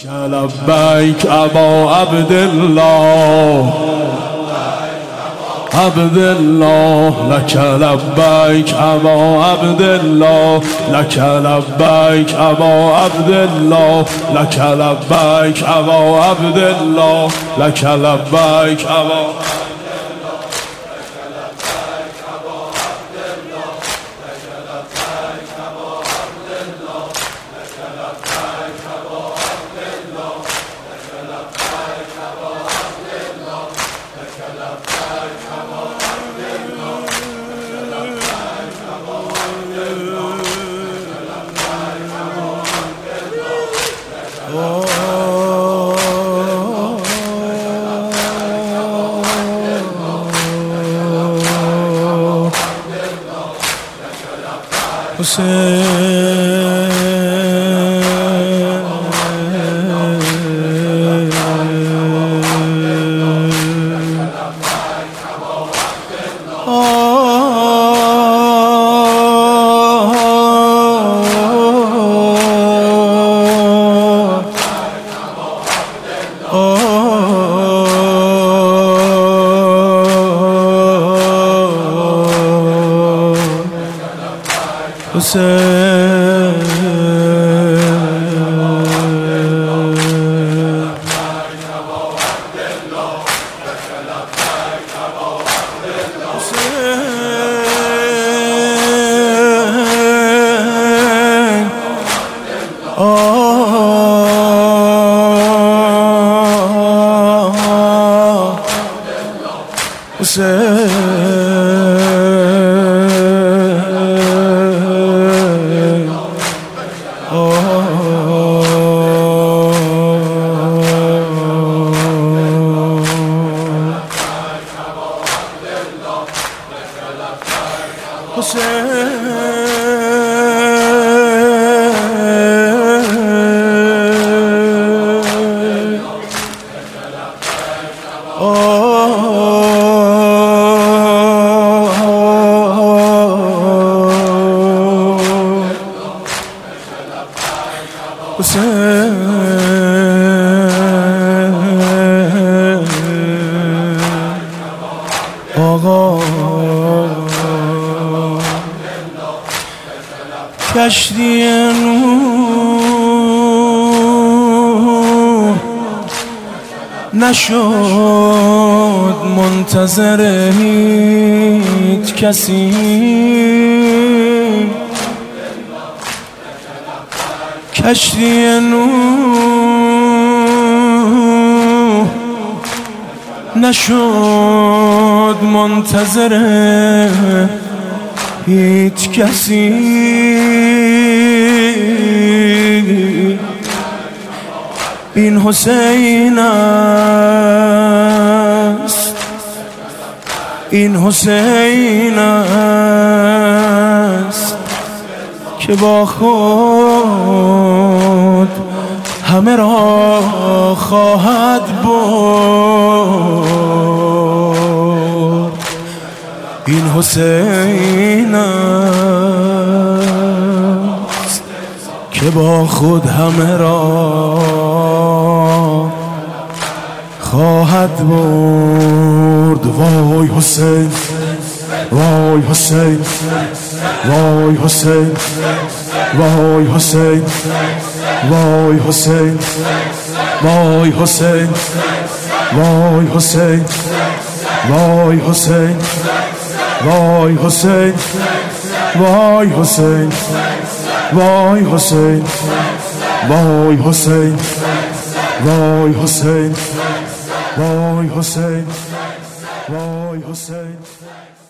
لبیک ابا عبدالله عبدالله لک لبیک ابا عبدالله لک لبیک ابا عبدالله لک لبیک ابا عبدالله لک لبیک ابا آقا کشتی نوح نشد منتظر هیچ کسی، کشتی نوح نشد منتظر هیچ کسی. این حسین است، این حسین است که با خود همه را خواهد برد. این حسین است که با خود همه را خواهد برد. وای حسین، وای حسین، وای حسین، وای حسین، وای حسین، وای حسین، وای حسین، وای حسین، وای حسین، وای حسین، وای حسین، وای حسین، وای حسین، وای حسین، وای حسین.